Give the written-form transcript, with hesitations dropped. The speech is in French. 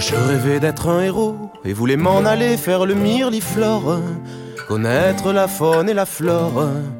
Je rêvais d'être un héros et voulais m'en aller faire le mirliflore, connaître la faune et la flore